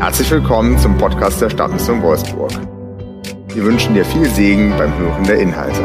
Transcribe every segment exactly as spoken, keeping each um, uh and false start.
Herzlich willkommen zum Podcast der Stadtmission Wolfsburg. Wir wünschen dir viel Segen beim Hören der Inhalte.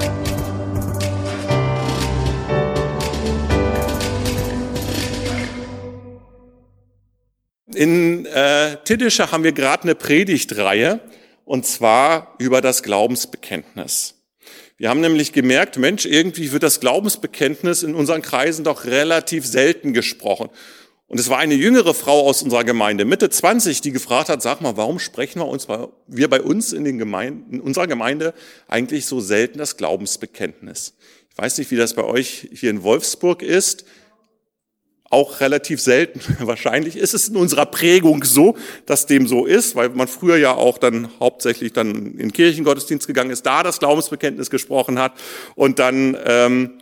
In äh, Tiddische haben wir gerade eine Predigtreihe, und zwar über das Glaubensbekenntnis. Wir haben nämlich gemerkt, Mensch, irgendwie wird das Glaubensbekenntnis in unseren Kreisen doch relativ selten gesprochen. Und es war eine jüngere Frau aus unserer Gemeinde, Mitte zwanzig, die gefragt hat, sag mal, warum sprechen wir uns, wir bei uns in, den Gemeinden, in unserer Gemeinde eigentlich so selten das Glaubensbekenntnis? Ich weiß nicht, wie das bei euch hier in Wolfsburg ist. Auch relativ selten. Wahrscheinlich ist es in unserer Prägung so, dass dem so ist, weil man früher ja auch dann hauptsächlich dann in Kirchengottesdienst gegangen ist, da das Glaubensbekenntnis gesprochen hat und dann ähm,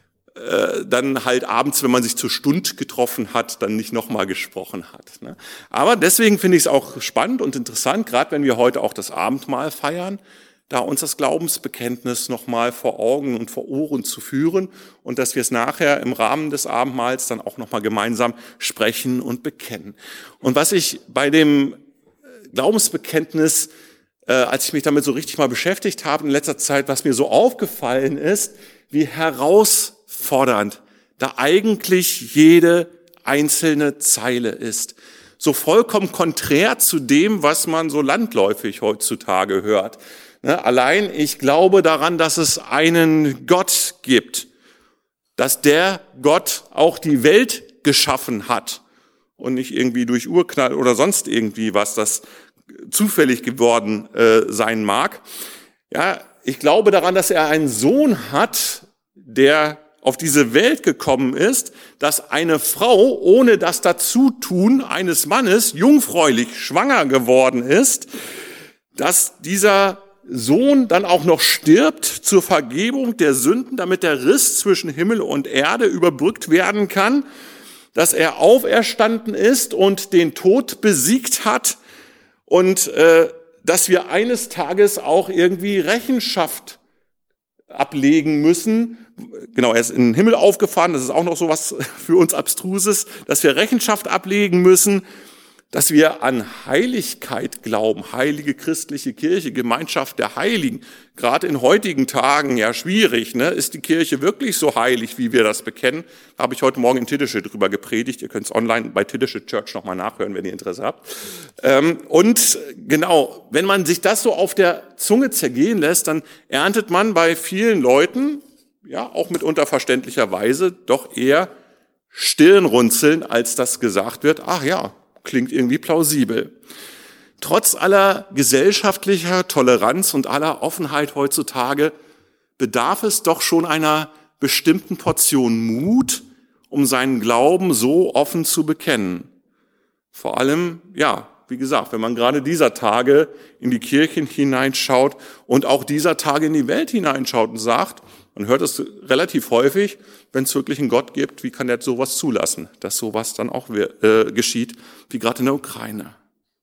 äh, dann halt abends, wenn man sich zur Stund getroffen hat, dann nicht nochmal gesprochen hat. Ne? Aber deswegen finde ich es auch spannend und interessant, gerade wenn wir heute auch das Abendmahl feiern, da uns das Glaubensbekenntnis nochmal vor Augen und vor Ohren zu führen und dass wir es nachher im Rahmen des Abendmahls dann auch nochmal gemeinsam sprechen und bekennen. Und was ich bei dem Glaubensbekenntnis, äh, als ich mich damit so richtig mal beschäftigt habe in letzter Zeit, was mir so aufgefallen ist, wie herausfordernd da eigentlich jede einzelne Zeile ist. So vollkommen konträr zu dem, was man so landläufig heutzutage hört. Allein ich glaube daran, dass es einen Gott gibt, dass der Gott auch die Welt geschaffen hat und nicht irgendwie durch Urknall oder sonst irgendwie was, das zufällig geworden äh, sein mag. Ja, ich glaube daran, dass er einen Sohn hat, der auf diese Welt gekommen ist, dass eine Frau ohne das Dazutun eines Mannes jungfräulich schwanger geworden ist, dass dieser Sohn dann auch noch stirbt zur Vergebung der Sünden, damit der Riss zwischen Himmel und Erde überbrückt werden kann, dass er auferstanden ist und den Tod besiegt hat und äh, dass wir eines Tages auch irgendwie Rechenschaft ablegen müssen. Genau, er ist in den Himmel aufgefahren, das ist auch noch so was für uns Abstruses, dass wir Rechenschaft ablegen müssen, dass wir an Heiligkeit glauben, heilige christliche Kirche, Gemeinschaft der Heiligen. Gerade in heutigen Tagen ja schwierig, ne? Ist die Kirche wirklich so heilig, wie wir das bekennen? Da habe ich heute Morgen in Tiddische drüber gepredigt. Ihr könnt es online bei Tiddische Church nochmal nachhören, wenn ihr Interesse habt. Und genau, wenn man sich das so auf der Zunge zergehen lässt, dann erntet man bei vielen Leuten, ja auch mitunter verständlicherweise, doch eher Stirnrunzeln, als das gesagt wird. Ach ja, klingt irgendwie plausibel. Trotz aller gesellschaftlicher Toleranz und aller Offenheit heutzutage bedarf es doch schon einer bestimmten Portion Mut, um seinen Glauben so offen zu bekennen. Vor allem, ja, wie gesagt, wenn man gerade dieser Tage in die Kirchen hineinschaut und auch dieser Tage in die Welt hineinschaut und sagt, man hört es relativ häufig, wenn es wirklich einen Gott gibt, wie kann der sowas zulassen, dass sowas dann auch äh, geschieht, wie gerade in der Ukraine.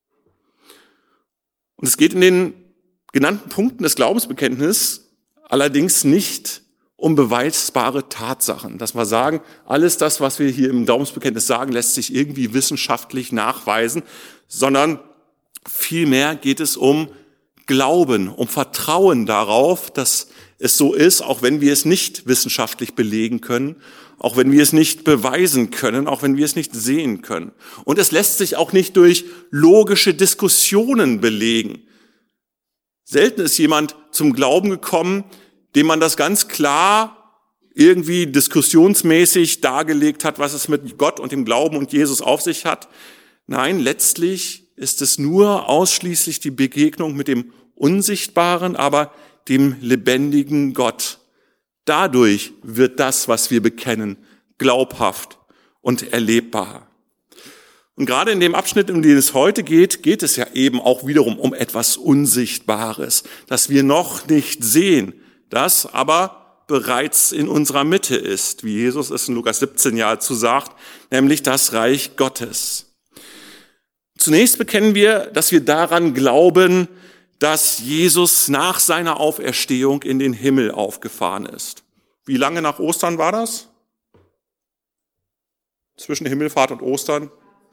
Und es geht in den genannten Punkten des Glaubensbekenntnisses allerdings nicht um beweisbare Tatsachen, dass wir sagen, alles das, was wir hier im Glaubensbekenntnis sagen, lässt sich irgendwie wissenschaftlich nachweisen, sondern vielmehr geht es um Glauben, um Vertrauen darauf, dass es so ist, auch wenn wir es nicht wissenschaftlich belegen können, auch wenn wir es nicht beweisen können, auch wenn wir es nicht sehen können. Und es lässt sich auch nicht durch logische Diskussionen belegen. Selten ist jemand zum Glauben gekommen, dem man das ganz klar irgendwie diskussionsmäßig dargelegt hat, was es mit Gott und dem Glauben und Jesus auf sich hat. Nein, letztlich ist es nur ausschließlich die Begegnung mit dem Unsichtbaren, aber dem lebendigen Gott. Dadurch wird das, was wir bekennen, glaubhaft und erlebbar. Und gerade in dem Abschnitt, um den es heute geht, geht es ja eben auch wiederum um etwas Unsichtbares, das wir noch nicht sehen, das aber bereits in unserer Mitte ist, wie Jesus es in Lukas siebzehn ja dazu sagt, nämlich das Reich Gottes. Zunächst bekennen wir, dass wir daran glauben, dass Jesus nach seiner Auferstehung in den Himmel aufgefahren ist. Wie lange nach Ostern war das? Zwischen Himmelfahrt und Ostern?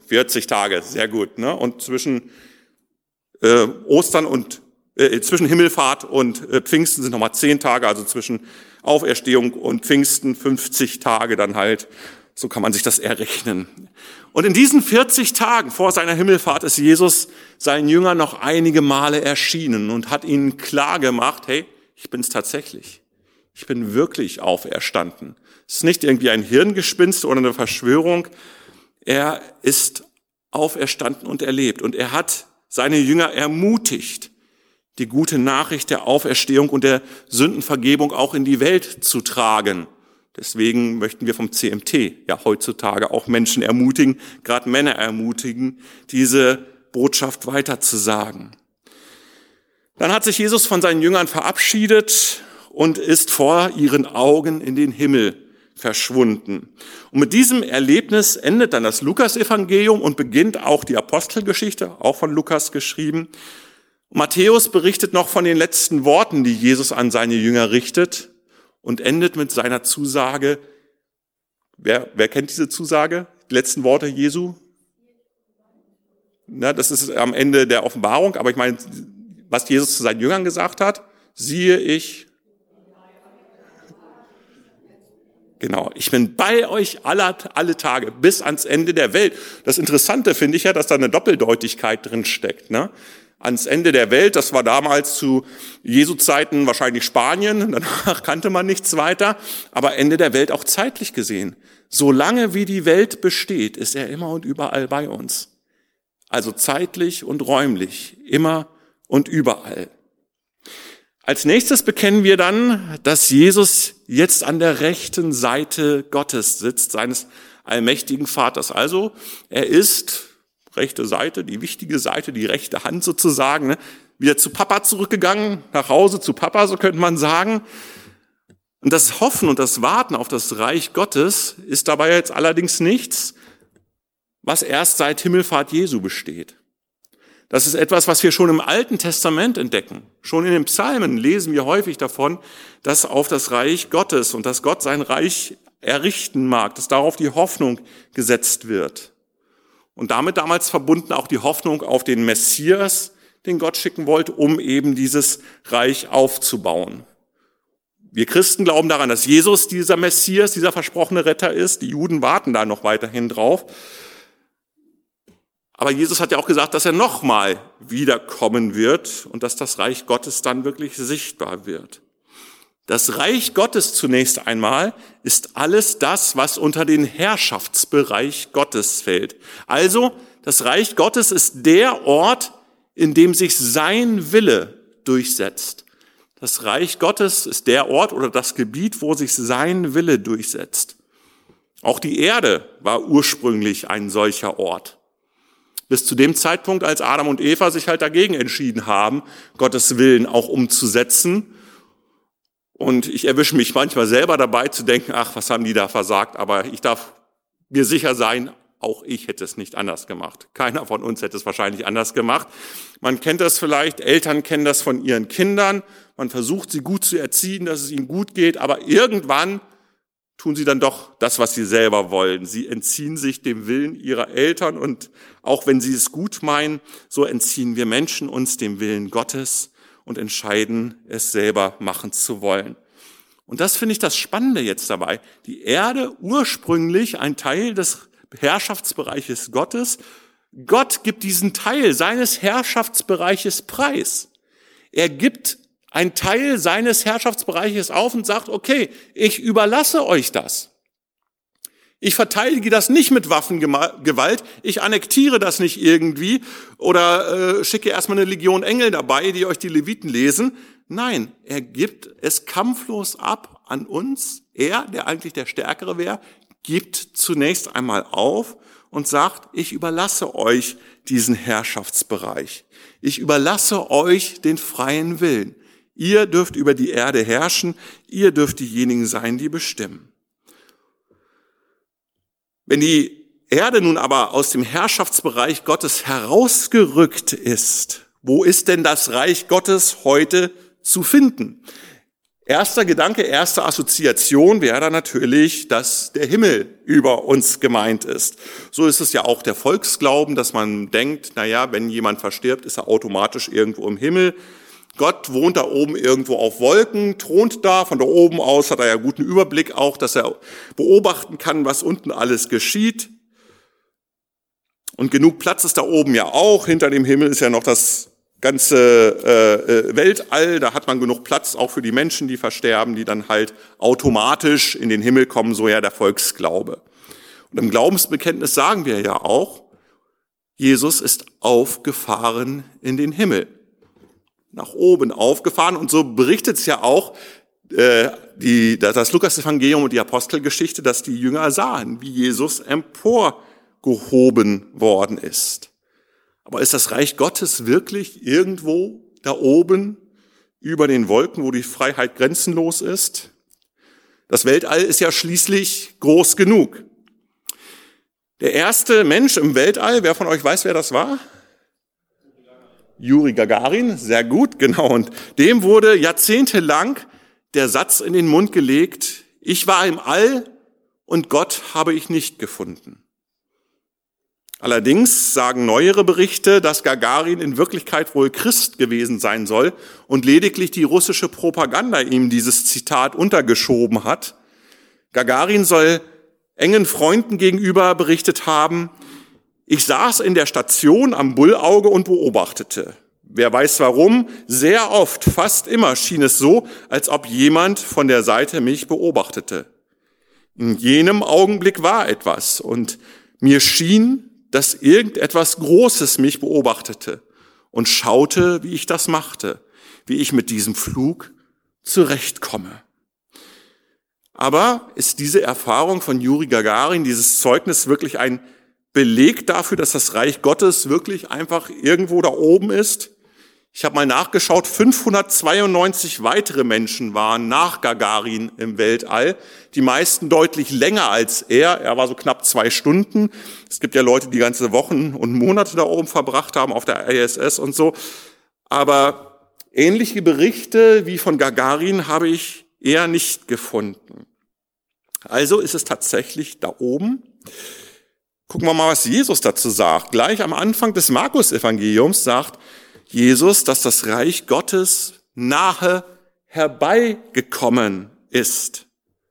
vierzig Tage, sehr gut. Ne? Und zwischen äh, Ostern und äh, zwischen Himmelfahrt und äh, Pfingsten sind nochmal zehn Tage, also zwischen Auferstehung und Pfingsten fünfzig Tage dann halt. So kann man sich das errechnen. Und in diesen vierzig Tagen vor seiner Himmelfahrt ist Jesus seinen Jüngern noch einige Male erschienen und hat ihnen klar gemacht, hey, ich bin's tatsächlich. Ich bin wirklich auferstanden. Es ist nicht irgendwie ein Hirngespinst oder eine Verschwörung. Er ist auferstanden und erlebt. Und er hat seine Jünger ermutigt, die gute Nachricht der Auferstehung und der Sündenvergebung auch in die Welt zu tragen. Deswegen möchten wir vom C M T ja heutzutage auch Menschen ermutigen, gerade Männer ermutigen, diese Botschaft weiterzusagen. Dann hat sich Jesus von seinen Jüngern verabschiedet und ist vor ihren Augen in den Himmel verschwunden. Und mit diesem Erlebnis endet dann das Lukas-Evangelium und beginnt auch die Apostelgeschichte, auch von Lukas geschrieben. Matthäus berichtet noch von den letzten Worten, die Jesus an seine Jünger richtet und endet mit seiner Zusage. Wer, wer kennt diese Zusage? Die letzten Worte Jesu? Na, das ist am Ende der Offenbarung, aber ich meine, was Jesus zu seinen Jüngern gesagt hat, siehe ich, genau, ich bin bei euch alle, alle Tage bis ans Ende der Welt. Das Interessante finde ich ja, dass da eine Doppeldeutigkeit drin steckt, ne? Ans Ende der Welt, das war damals zu Jesu Zeiten wahrscheinlich Spanien, danach kannte man nichts weiter, aber Ende der Welt auch zeitlich gesehen. Solange wie die Welt besteht, ist er immer und überall bei uns. Also zeitlich und räumlich, immer und überall. Als nächstes bekennen wir dann, dass Jesus jetzt an der rechten Seite Gottes sitzt, seines allmächtigen Vaters. Also er ist, rechte Seite, die wichtige Seite, die rechte Hand sozusagen, ne, wieder zu Papa zurückgegangen, nach Hause zu Papa, so könnte man sagen. Und das Hoffen und das Warten auf das Reich Gottes ist dabei jetzt allerdings nichts, was erst seit Himmelfahrt Jesu besteht. Das ist etwas, was wir schon im Alten Testament entdecken. Schon in den Psalmen lesen wir häufig davon, dass auf das Reich Gottes und dass Gott sein Reich errichten mag, dass darauf die Hoffnung gesetzt wird. Und damit damals verbunden auch die Hoffnung auf den Messias, den Gott schicken wollte, um eben dieses Reich aufzubauen. Wir Christen glauben daran, dass Jesus dieser Messias, dieser versprochene Retter ist. Die Juden warten da noch weiterhin drauf. Aber Jesus hat ja auch gesagt, dass er nochmal wiederkommen wird und dass das Reich Gottes dann wirklich sichtbar wird. Das Reich Gottes zunächst einmal ist alles das, was unter den Herrschaftsbereich Gottes fällt. Also, das Reich Gottes ist der Ort, in dem sich sein Wille durchsetzt. Das Reich Gottes ist der Ort oder das Gebiet, wo sich sein Wille durchsetzt. Auch die Erde war ursprünglich ein solcher Ort. Bis zu dem Zeitpunkt, als Adam und Eva sich halt dagegen entschieden haben, Gottes Willen auch umzusetzen. Und ich erwische mich manchmal selber dabei zu denken, ach, was haben die da versagt? Aber ich darf mir sicher sein, auch ich hätte es nicht anders gemacht. Keiner von uns hätte es wahrscheinlich anders gemacht. Man kennt das vielleicht, Eltern kennen das von ihren Kindern. Man versucht, sie gut zu erziehen, dass es ihnen gut geht. Aber irgendwann tun sie dann doch das, was sie selber wollen. Sie entziehen sich dem Willen ihrer Eltern. Und auch wenn sie es gut meinen, so entziehen wir Menschen uns dem Willen Gottes und entscheiden, es selber machen zu wollen. Und das finde ich das Spannende jetzt dabei. Die Erde, ursprünglich ein Teil des Herrschaftsbereiches Gottes. Gott gibt diesen Teil seines Herrschaftsbereiches preis. Er gibt einen Teil seines Herrschaftsbereiches auf und sagt, okay, ich überlasse euch das. Ich verteidige das nicht mit Waffengewalt, ich annektiere das nicht irgendwie oder äh, schicke erstmal eine Legion Engel dabei, die euch die Leviten lesen. Nein, er gibt es kampflos ab an uns. Er, der eigentlich der Stärkere wäre, gibt zunächst einmal auf und sagt, ich überlasse euch diesen Herrschaftsbereich. Ich überlasse euch den freien Willen. Ihr dürft über die Erde herrschen, ihr dürft diejenigen sein, die bestimmen. Wenn die Erde nun aber aus dem Herrschaftsbereich Gottes herausgerückt ist, wo ist denn das Reich Gottes heute zu finden? Erster Gedanke, erste Assoziation wäre dann natürlich, dass der Himmel über uns gemeint ist. So ist es ja auch der Volksglauben, dass man denkt, naja, wenn jemand verstirbt, ist er automatisch irgendwo im Himmel. Gott wohnt da oben irgendwo auf Wolken, thront da, von da oben aus hat er ja guten Überblick auch, dass er beobachten kann, was unten alles geschieht. Und genug Platz ist da oben ja auch, hinter dem Himmel ist ja noch das ganze äh, Weltall, da hat man genug Platz auch für die Menschen, die versterben, die dann halt automatisch in den Himmel kommen, so ja der Volksglaube. Und im Glaubensbekenntnis sagen wir ja auch, Jesus ist aufgefahren in den Himmel, nach oben aufgefahren, und so berichtet es ja auch äh, die, das Lukas-Evangelium und die Apostelgeschichte, dass die Jünger sahen, wie Jesus emporgehoben worden ist. Aber ist das Reich Gottes wirklich irgendwo da oben über den Wolken, wo die Freiheit grenzenlos ist? Das Weltall ist ja schließlich groß genug. Der erste Mensch im Weltall, wer von euch weiß, wer das war? Juri Gagarin, sehr gut, genau. Und dem wurde jahrzehntelang der Satz in den Mund gelegt, ich war im All und Gott habe ich nicht gefunden. Allerdings sagen neuere Berichte, dass Gagarin in Wirklichkeit wohl Christ gewesen sein soll und lediglich die russische Propaganda ihm dieses Zitat untergeschoben hat. Gagarin soll engen Freunden gegenüber berichtet haben, ich saß in der Station am Bullauge und beobachtete. Wer weiß warum, sehr oft, fast immer schien es so, als ob jemand von der Seite mich beobachtete. In jenem Augenblick war etwas und mir schien, dass irgendetwas Großes mich beobachtete und schaute, wie ich das machte, wie ich mit diesem Flug zurechtkomme. Aber ist diese Erfahrung von Juri Gagarin, dieses Zeugnis wirklich ein Beleg dafür, dass das Reich Gottes wirklich einfach irgendwo da oben ist? Ich habe mal nachgeschaut, fünfhundertzweiundneunzig weitere Menschen waren nach Gagarin im Weltall, die meisten deutlich länger als er. Er war so knapp zwei Stunden. Es gibt ja Leute, die ganze Wochen und Monate da oben verbracht haben auf der I S S und so. Aber ähnliche Berichte wie von Gagarin habe ich eher nicht gefunden. Also ist es tatsächlich da oben. Gucken wir mal, was Jesus dazu sagt. Gleich am Anfang des Markus-Evangeliums sagt Jesus, dass das Reich Gottes nahe herbeigekommen ist.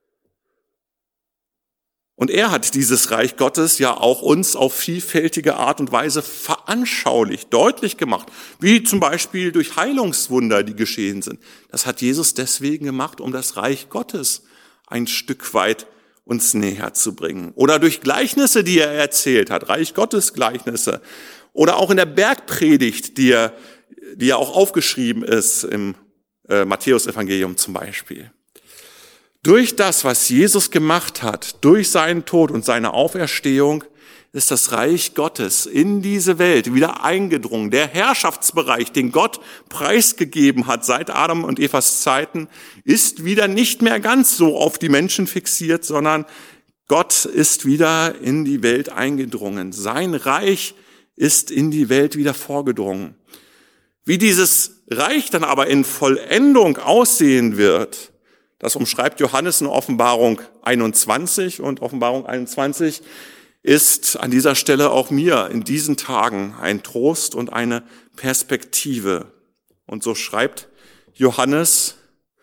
Und er hat dieses Reich Gottes ja auch uns auf vielfältige Art und Weise veranschaulicht, deutlich gemacht, wie zum Beispiel durch Heilungswunder, die geschehen sind. Das hat Jesus deswegen gemacht, um das Reich Gottes ein Stück weit uns näher zu bringen. Oder durch Gleichnisse, die er erzählt hat, Reich Gottes Gleichnisse. Oder auch in der Bergpredigt, die ja, die ja auch aufgeschrieben ist im äh, Matthäus-Evangelium zum Beispiel. Durch das, was Jesus gemacht hat, durch seinen Tod und seine Auferstehung, ist das Reich Gottes in diese Welt wieder eingedrungen. Der Herrschaftsbereich, den Gott preisgegeben hat seit Adam und Evas Zeiten, ist wieder nicht mehr ganz so auf die Menschen fixiert, sondern Gott ist wieder in die Welt eingedrungen. Sein Reich ist in die Welt wieder vorgedrungen. Wie dieses Reich dann aber in Vollendung aussehen wird, das umschreibt Johannes in Offenbarung einundzwanzig, und Offenbarung einundzwanzig ist an dieser Stelle auch mir in diesen Tagen ein Trost und eine Perspektive. Und so schreibt Johannes,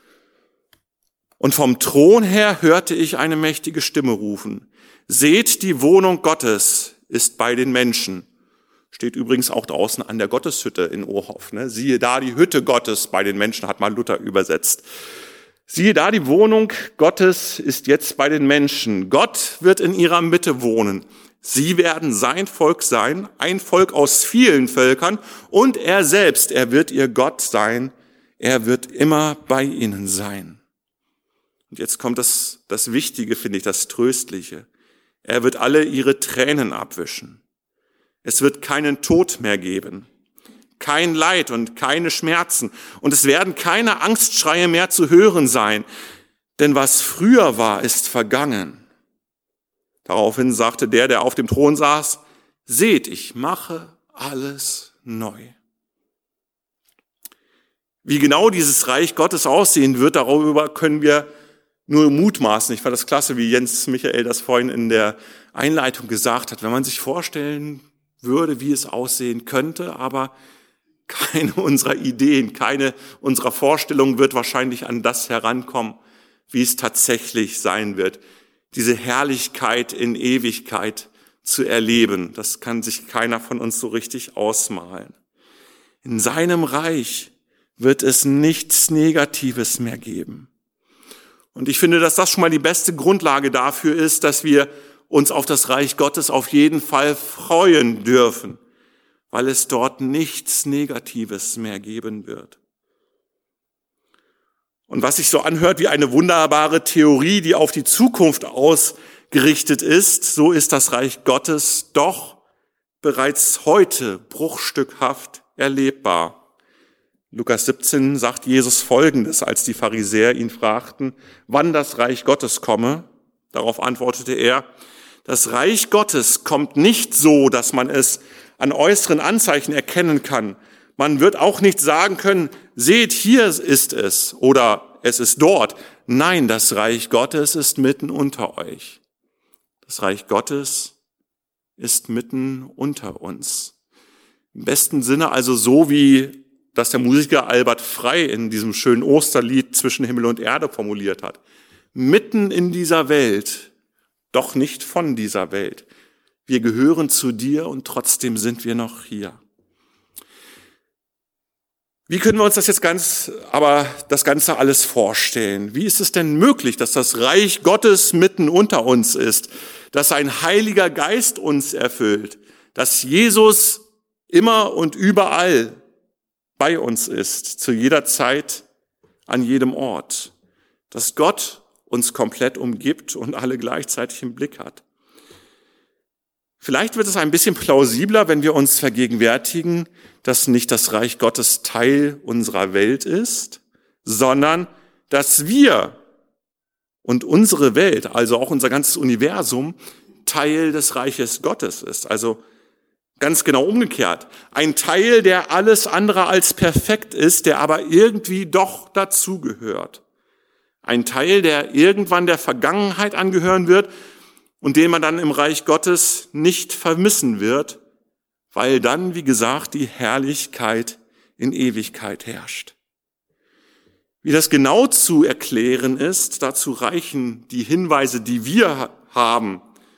und vom Thron her hörte ich eine mächtige Stimme rufen, seht, die Wohnung Gottes ist bei den Menschen. Steht übrigens auch draußen an der Gotteshütte in Ohof. Ne? Siehe da, die Hütte Gottes bei den Menschen, hat mal Luther übersetzt. Siehe da, die Wohnung Gottes ist jetzt bei den Menschen. Gott wird in ihrer Mitte wohnen. Sie werden sein Volk sein, ein Volk aus vielen Völkern. Und er selbst, er wird ihr Gott sein. Er wird immer bei ihnen sein. Und jetzt kommt das, das Wichtige, finde ich, das Tröstliche. Er wird alle ihre Tränen abwischen. Es wird keinen Tod mehr geben, kein Leid und keine Schmerzen. Und es werden keine Angstschreie mehr zu hören sein. Denn was früher war, ist vergangen. Daraufhin sagte der, der auf dem Thron saß, seht, ich mache alles neu. Wie genau dieses Reich Gottes aussehen wird, darüber können wir nur mutmaßen. Ich fand das klasse, wie Jens Michael das vorhin in der Einleitung gesagt hat. Wenn man sich vorstellen würde, wie es aussehen könnte, aber keine unserer Ideen, keine unserer Vorstellungen wird wahrscheinlich an das herankommen, wie es tatsächlich sein wird. Diese Herrlichkeit in Ewigkeit zu erleben, das kann sich keiner von uns so richtig ausmalen. In seinem Reich wird es nichts Negatives mehr geben. Und ich finde, dass das schon mal die beste Grundlage dafür ist, dass wir uns auf das Reich Gottes auf jeden Fall freuen dürfen, weil es dort nichts Negatives mehr geben wird. Und was sich so anhört wie eine wunderbare Theorie, die auf die Zukunft ausgerichtet ist, so ist das Reich Gottes doch bereits heute bruchstückhaft erlebbar. Lukas siebzehn sagt Jesus Folgendes, als die Pharisäer ihn fragten, wann das Reich Gottes komme. Darauf antwortete er, das Reich Gottes kommt nicht so, dass man es an äußeren Anzeichen erkennen kann. Man wird auch nicht sagen können, seht, hier ist es oder es ist dort. Nein, das Reich Gottes ist mitten unter euch. Das Reich Gottes ist mitten unter uns. Im besten Sinne also so, wie das der Musiker Albert Frey in diesem schönen Osterlied Zwischen Himmel und Erde formuliert hat. Mitten in dieser Welt, doch nicht von dieser Welt. Wir gehören zu dir und trotzdem sind wir noch hier. Wie können wir uns das jetzt ganz, aber das Ganze alles vorstellen? Wie ist es denn möglich, dass das Reich Gottes mitten unter uns ist, dass ein Heiliger Geist uns erfüllt, dass Jesus immer und überall bei uns ist, zu jeder Zeit, an jedem Ort, dass Gott uns komplett umgibt und alle gleichzeitig im Blick hat. Vielleicht wird es ein bisschen plausibler, wenn wir uns vergegenwärtigen, dass nicht das Reich Gottes Teil unserer Welt ist, sondern dass wir und unsere Welt, also auch unser ganzes Universum, Teil des Reiches Gottes ist. Also ganz genau umgekehrt. Ein Teil, der alles andere als perfekt ist, der aber irgendwie doch dazugehört. Ein Teil, der irgendwann der Vergangenheit angehören wird und den man dann im Reich Gottes nicht vermissen wird, weil dann, wie gesagt, die Herrlichkeit in Ewigkeit herrscht. Wie das genau zu erklären ist, dazu reichen die Hinweise, die wir haben,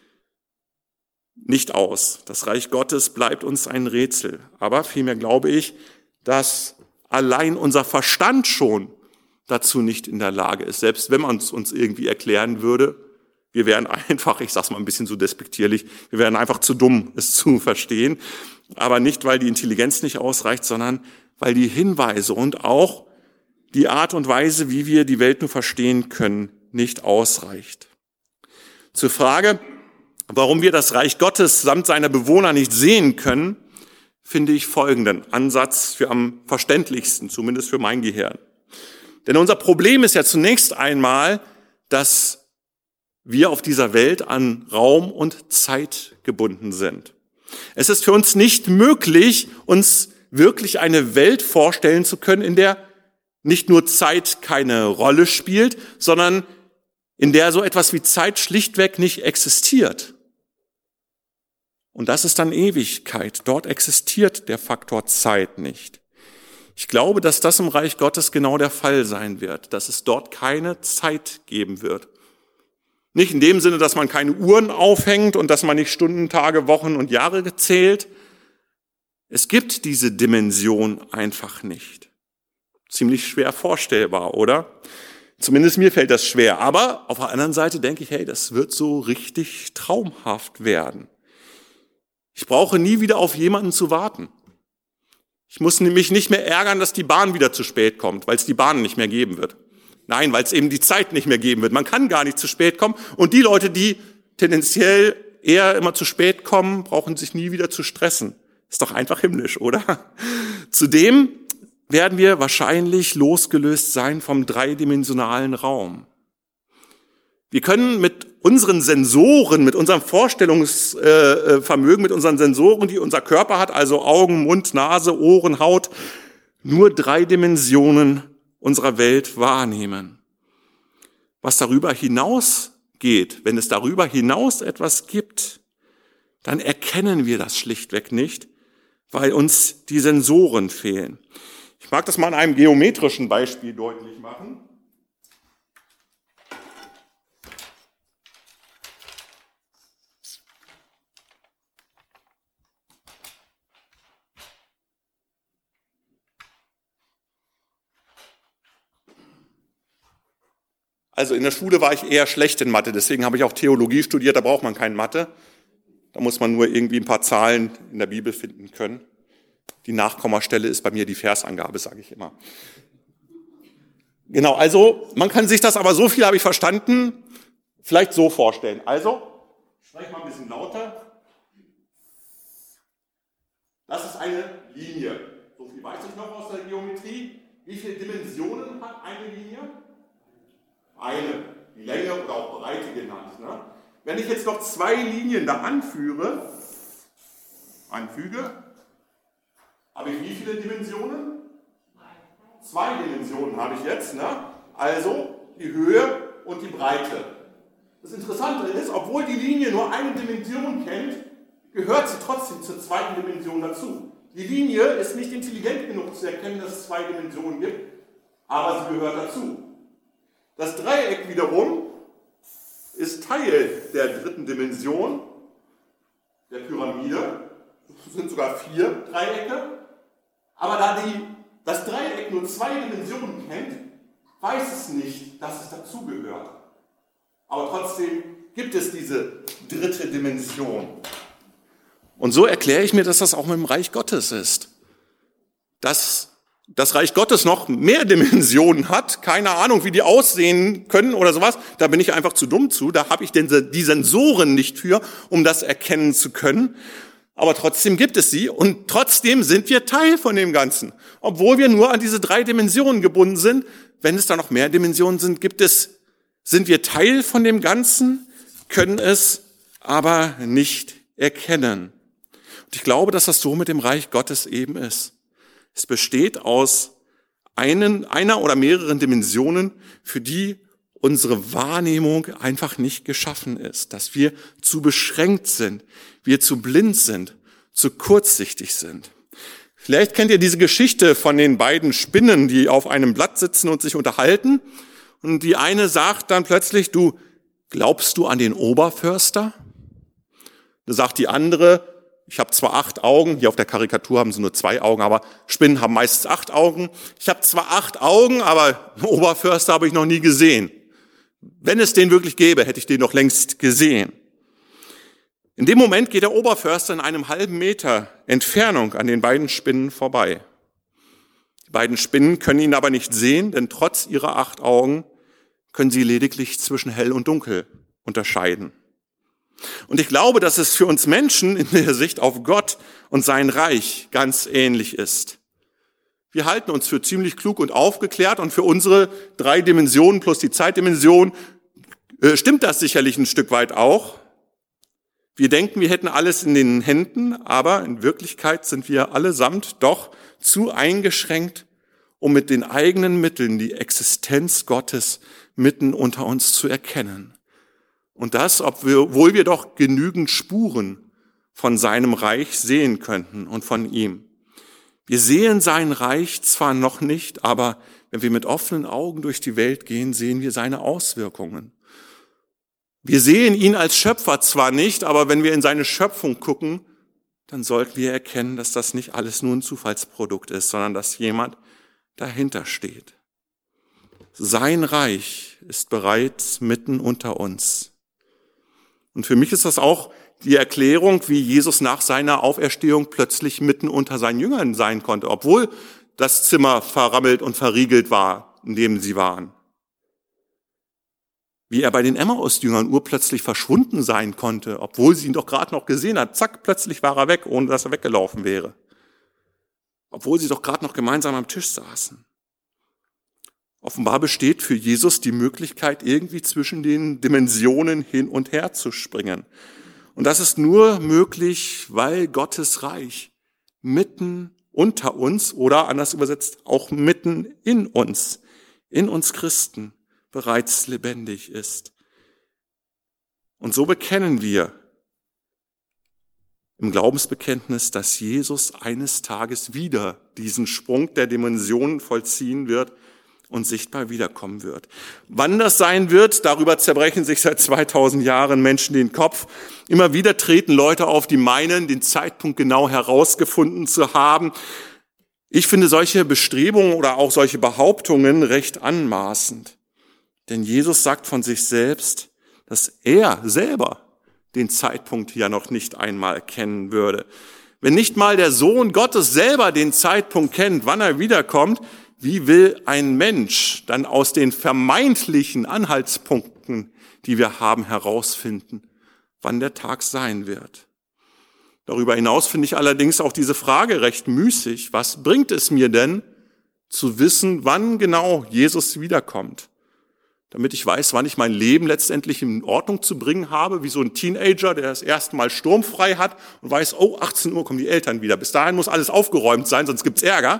nicht aus. Das Reich Gottes bleibt uns ein Rätsel. Aber vielmehr glaube ich, dass allein unser Verstand schon dazu nicht in der Lage ist. Selbst wenn man es uns irgendwie erklären würde, wir wären einfach, ich sage es mal ein bisschen so despektierlich, wir wären einfach zu dumm, es zu verstehen. Aber nicht, weil die Intelligenz nicht ausreicht, sondern weil die Hinweise und auch die Art und Weise, wie wir die Welt nur verstehen können, nicht ausreicht. Zur Frage, warum wir das Reich Gottes samt seiner Bewohner nicht sehen können, finde ich folgenden Ansatz für am verständlichsten, zumindest für mein Gehirn. Denn unser Problem ist ja zunächst einmal, dass wir auf dieser Welt an Raum und Zeit gebunden sind. Es ist für uns nicht möglich, uns wirklich eine Welt vorstellen zu können, in der nicht nur Zeit keine Rolle spielt, sondern in der so etwas wie Zeit schlichtweg nicht existiert. Und das ist dann Ewigkeit. Dort existiert der Faktor Zeit nicht. Ich glaube, dass das im Reich Gottes genau der Fall sein wird, dass es dort keine Zeit geben wird. Nicht in dem Sinne, dass man keine Uhren aufhängt und dass man nicht Stunden, Tage, Wochen und Jahre zählt. Es gibt diese Dimension einfach nicht. Ziemlich schwer vorstellbar, oder? Zumindest mir fällt das schwer. Aber auf der anderen Seite denke ich, hey, das wird so richtig traumhaft werden. Ich brauche nie wieder auf jemanden zu warten. Ich muss mich nicht mehr ärgern, dass die Bahn wieder zu spät kommt, weil es die Bahn nicht mehr geben wird. Nein, weil es eben die Zeit nicht mehr geben wird. Man kann gar nicht zu spät kommen. Und die Leute, die tendenziell eher immer zu spät kommen, brauchen sich nie wieder zu stressen. Ist doch einfach himmlisch, oder? Zudem werden wir wahrscheinlich losgelöst sein vom dreidimensionalen Raum. Wir können mit unseren Sensoren, mit unserem Vorstellungsvermögen, mit unseren Sensoren, die unser Körper hat, also Augen, Mund, Nase, Ohren, Haut, nur drei Dimensionen unserer Welt wahrnehmen. Was darüber hinausgeht, wenn es darüber hinaus etwas gibt, dann erkennen wir das schlichtweg nicht, weil uns die Sensoren fehlen. Ich mag das mal an einem geometrischen Beispiel deutlich machen. Also in der Schule war ich eher schlecht in Mathe, deswegen habe ich auch Theologie studiert, da braucht man keine Mathe. Da muss man nur irgendwie ein paar Zahlen in der Bibel finden können. Die Nachkommastelle ist bei mir die Versangabe, sage ich immer. Genau, also man kann sich das, aber so viel habe ich verstanden, vielleicht so vorstellen. Also, ich spreche mal ein bisschen lauter. Das ist eine Linie. So viel weiß ich noch aus der Geometrie. Wie viele Dimensionen hat eine Linie? Eine, die Länge oder auch Breite genannt. Ne? Wenn ich jetzt noch zwei Linien da anführe, anfüge, habe ich wie viele Dimensionen? Zwei Dimensionen habe ich jetzt. Ne? Also die Höhe und die Breite. Das Interessante ist, obwohl die Linie nur eine Dimension kennt, gehört sie trotzdem zur zweiten Dimension dazu. Die Linie ist nicht intelligent genug zu erkennen, dass es zwei Dimensionen gibt, aber sie gehört dazu. Das Dreieck wiederum ist Teil der dritten Dimension der Pyramide. Es sind sogar vier Dreiecke. Aber da die, das Dreieck nur zwei Dimensionen kennt, weiß es nicht, dass es dazugehört. Aber trotzdem gibt es diese dritte Dimension. Und so erkläre ich mir, dass das auch mit dem Reich Gottes ist. Dass das Reich Gottes noch mehr Dimensionen hat, keine Ahnung, wie die aussehen können oder sowas, da bin ich einfach zu dumm zu, da habe ich denn die Sensoren nicht für, um das erkennen zu können. Aber trotzdem gibt es sie und trotzdem sind wir Teil von dem Ganzen. Obwohl wir nur an diese drei Dimensionen gebunden sind, wenn es da noch mehr Dimensionen sind, gibt es, sind wir Teil von dem Ganzen, können es aber nicht erkennen. Und ich glaube, dass das so mit dem Reich Gottes eben ist. Es besteht aus einen, einer oder mehreren Dimensionen, für die unsere Wahrnehmung einfach nicht geschaffen ist, dass wir zu beschränkt sind, wir zu blind sind, zu kurzsichtig sind. Vielleicht kennt ihr diese Geschichte von den beiden Spinnen, die auf einem Blatt sitzen und sich unterhalten. Und die eine sagt dann plötzlich, du, glaubst du an den Oberförster? Da sagt die andere, ich habe zwar acht Augen, hier auf der Karikatur haben sie nur zwei Augen, aber Spinnen haben meistens acht Augen. Ich habe zwar acht Augen, aber einen Oberförster habe ich noch nie gesehen. Wenn es den wirklich gäbe, hätte ich den noch längst gesehen. In dem Moment geht der Oberförster in einem halben Meter Entfernung an den beiden Spinnen vorbei. Die beiden Spinnen können ihn aber nicht sehen, denn trotz ihrer acht Augen können sie lediglich zwischen hell und dunkel unterscheiden. Und ich glaube, dass es für uns Menschen in der Sicht auf Gott und sein Reich ganz ähnlich ist. Wir halten uns für ziemlich klug und aufgeklärt und für unsere drei Dimensionen plus die Zeitdimension äh, stimmt das sicherlich ein Stück weit auch. Wir denken, wir hätten alles in den Händen, aber in Wirklichkeit sind wir allesamt doch zu eingeschränkt, um mit den eigenen Mitteln die Existenz Gottes mitten unter uns zu erkennen. Und das, obwohl wir doch genügend Spuren von seinem Reich sehen könnten und von ihm. Wir sehen sein Reich zwar noch nicht, aber wenn wir mit offenen Augen durch die Welt gehen, sehen wir seine Auswirkungen. Wir sehen ihn als Schöpfer zwar nicht, aber wenn wir in seine Schöpfung gucken, dann sollten wir erkennen, dass das nicht alles nur ein Zufallsprodukt ist, sondern dass jemand dahinter steht. Sein Reich ist bereits mitten unter uns. Und für mich ist das auch die Erklärung, wie Jesus nach seiner Auferstehung plötzlich mitten unter seinen Jüngern sein konnte, obwohl das Zimmer verrammelt und verriegelt war, in dem sie waren. Wie er bei den Emmaus-Jüngern urplötzlich verschwunden sein konnte, obwohl sie ihn doch gerade noch gesehen hat. Zack, plötzlich war er weg, ohne dass er weggelaufen wäre. Obwohl sie doch gerade noch gemeinsam am Tisch saßen. Offenbar besteht für Jesus die Möglichkeit, irgendwie zwischen den Dimensionen hin und her zu springen. Und das ist nur möglich, weil Gottes Reich mitten unter uns oder anders übersetzt auch mitten in uns, in uns Christen bereits lebendig ist. Und so bekennen wir im Glaubensbekenntnis, dass Jesus eines Tages wieder diesen Sprung der Dimensionen vollziehen wird und sichtbar wiederkommen wird. Wann das sein wird, darüber zerbrechen sich seit zweitausend Jahren Menschen den Kopf. Immer wieder treten Leute auf, die meinen, den Zeitpunkt genau herausgefunden zu haben. Ich finde solche Bestrebungen oder auch solche Behauptungen recht anmaßend. Denn Jesus sagt von sich selbst, dass er selber den Zeitpunkt ja noch nicht einmal kennen würde. Wenn nicht mal der Sohn Gottes selber den Zeitpunkt kennt, wann er wiederkommt, wie will ein Mensch dann aus den vermeintlichen Anhaltspunkten, die wir haben, herausfinden, wann der Tag sein wird? Darüber hinaus finde ich allerdings auch diese Frage recht müßig. Was bringt es mir denn, zu wissen, wann genau Jesus wiederkommt? Damit ich weiß, wann ich mein Leben letztendlich in Ordnung zu bringen habe, wie so ein Teenager, der das erste Mal sturmfrei hat und weiß, oh, achtzehn Uhr kommen die Eltern wieder. Bis dahin muss alles aufgeräumt sein, sonst gibt's Ärger.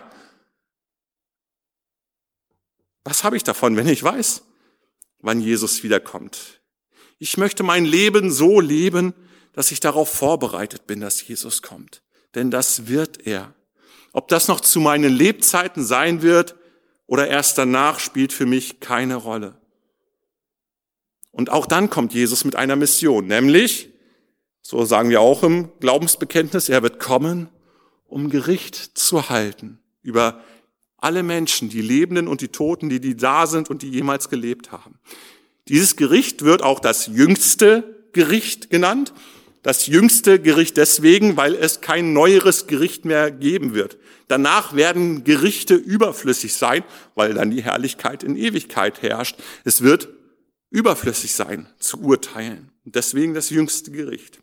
Was habe ich davon, wenn ich weiß, wann Jesus wiederkommt? Ich möchte mein Leben so leben, dass ich darauf vorbereitet bin, dass Jesus kommt. Denn das wird er. Ob das noch zu meinen Lebzeiten sein wird oder erst danach, spielt für mich keine Rolle. Und auch dann kommt Jesus mit einer Mission, nämlich, so sagen wir auch im Glaubensbekenntnis, er wird kommen, um Gericht zu halten über alle Menschen, die Lebenden und die Toten, die, die da sind und die jemals gelebt haben. Dieses Gericht wird auch das jüngste Gericht genannt. Das jüngste Gericht deswegen, weil es kein neueres Gericht mehr geben wird. Danach werden Gerichte überflüssig sein, weil dann die Herrlichkeit in Ewigkeit herrscht. Es wird überflüssig sein, zu urteilen. Und deswegen das jüngste Gericht.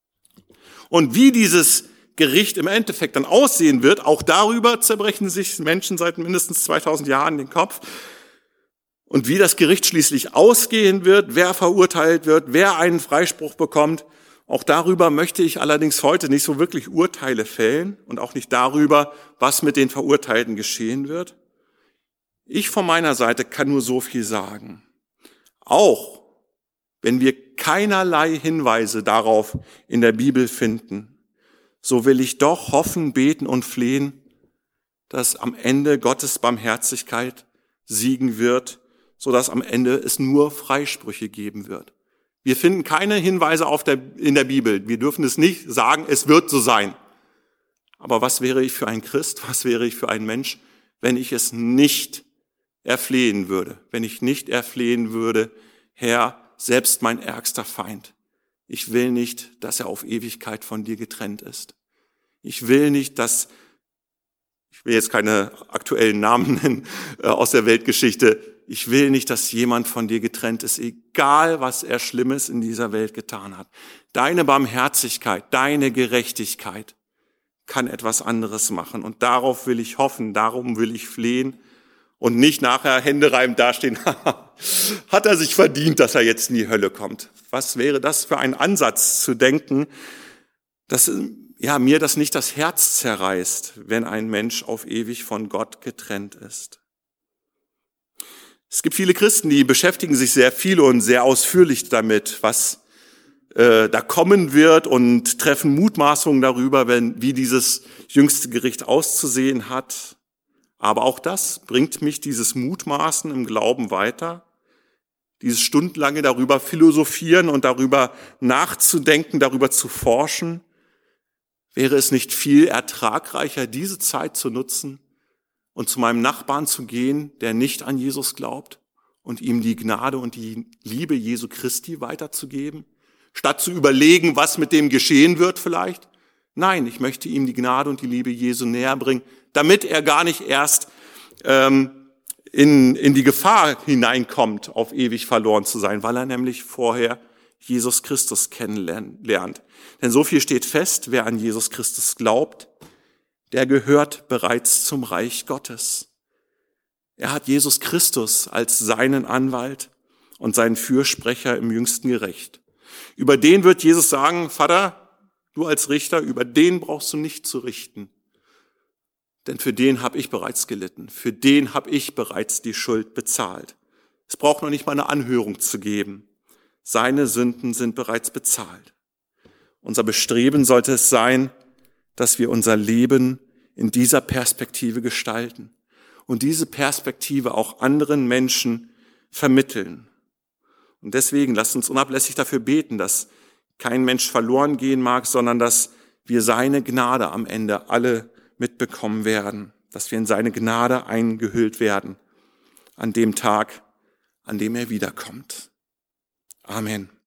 Und wie dieses Gericht im Endeffekt dann aussehen wird, auch darüber zerbrechen sich Menschen seit mindestens zweitausend Jahren den Kopf. Und wie das Gericht schließlich ausgehen wird, wer verurteilt wird, wer einen Freispruch bekommt, auch darüber möchte ich allerdings heute nicht so wirklich Urteile fällen und auch nicht darüber, was mit den Verurteilten geschehen wird. Ich von meiner Seite kann nur so viel sagen. Auch wenn wir keinerlei Hinweise darauf in der Bibel finden, so will ich doch hoffen, beten und flehen, dass am Ende Gottes Barmherzigkeit siegen wird, sodass am Ende es nur Freisprüche geben wird. Wir finden keine Hinweise auf der, in der Bibel. Wir dürfen es nicht sagen, es wird so sein. Aber was wäre ich für ein Christ, was wäre ich für ein Mensch, wenn ich es nicht erflehen würde, wenn ich nicht erflehen würde, Herr, selbst mein ärgster Feind, ich will nicht, dass er auf Ewigkeit von dir getrennt ist. Ich will nicht, dass, ich will jetzt keine aktuellen Namen nennen äh, aus der Weltgeschichte, ich will nicht, dass jemand von dir getrennt ist, egal was er Schlimmes in dieser Welt getan hat. Deine Barmherzigkeit, deine Gerechtigkeit kann etwas anderes machen. Und darauf will ich hoffen, darum will ich flehen und nicht nachher händereibend dastehen, hat er sich verdient, dass er jetzt in die Hölle kommt. Was wäre das für ein Ansatz zu denken, dass ja, mir das nicht das Herz zerreißt, wenn ein Mensch auf ewig von Gott getrennt ist. Es gibt viele Christen, die beschäftigen sich sehr viel und sehr ausführlich damit, was äh, da kommen wird und treffen Mutmaßungen darüber, wenn, wie dieses jüngste Gericht auszusehen hat. Aber auch das bringt mich, dieses Mutmaßen im Glauben, weiter. Dieses stundenlange darüber philosophieren und darüber nachzudenken, darüber zu forschen. Wäre es nicht viel ertragreicher, diese Zeit zu nutzen und zu meinem Nachbarn zu gehen, der nicht an Jesus glaubt, und ihm die Gnade und die Liebe Jesu Christi weiterzugeben, statt zu überlegen, was mit dem geschehen wird vielleicht? Nein, ich möchte ihm die Gnade und die Liebe Jesu näher bringen, damit er gar nicht erst ähm, in, in die Gefahr hineinkommt, auf ewig verloren zu sein, weil er nämlich vorher Jesus Christus kennenlernt. Denn so viel steht fest, wer an Jesus Christus glaubt, der gehört bereits zum Reich Gottes. Er hat Jesus Christus als seinen Anwalt und seinen Fürsprecher im jüngsten Gericht. Über den wird Jesus sagen, Vater, du als Richter, über den brauchst du nicht zu richten. Denn für den habe ich bereits gelitten. Für den habe ich bereits die Schuld bezahlt. Es braucht noch nicht mal eine Anhörung zu geben. Seine Sünden sind bereits bezahlt. Unser Bestreben sollte es sein, dass wir unser Leben in dieser Perspektive gestalten und diese Perspektive auch anderen Menschen vermitteln. Und deswegen lasst uns unablässig dafür beten, dass kein Mensch verloren gehen mag, sondern dass wir seine Gnade am Ende alle mitbekommen werden, dass wir in seine Gnade eingehüllt werden an dem Tag, an dem er wiederkommt. Amen.